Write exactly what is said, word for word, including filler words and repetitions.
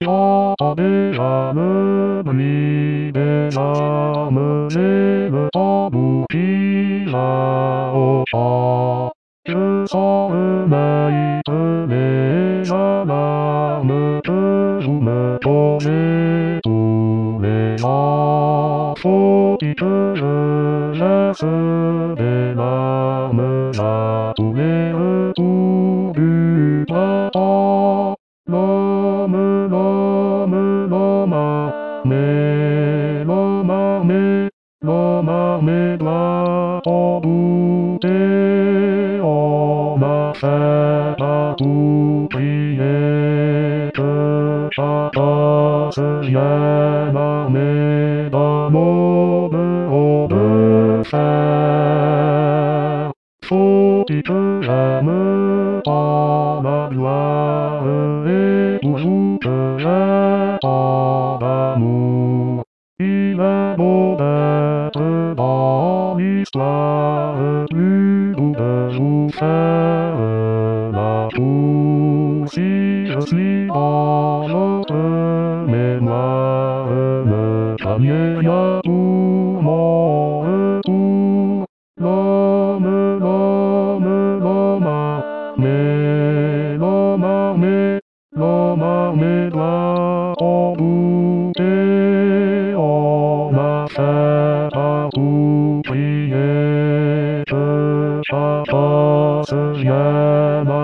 J'avais jamais pris des armes, j'ai le tambour qui va au pas. Je sens le maître les alarmes que vous me donnez tous les ans. Faut-il que je laisse des larmes à tous les retours du printemps? L'homme, l'homme, l'homme armé, l'homme armé, l'homme armé doit en douter. On m'a fait à tout prier que chacun se vienne armé d'un mot de fer. Faut-il que j'aime tant la gloire et toujours que j'ai tant d'amour? Il est beau d'être dans l'histoire, plus doux de vous faire la cour. Si je suis dans votre mémoire, ne craignez rien pour mon retour. L'homme, l'homme, l'homme armé, l'homme armé, l'homme armé doit en douter. On m'a fait partout prier que chacun se vienne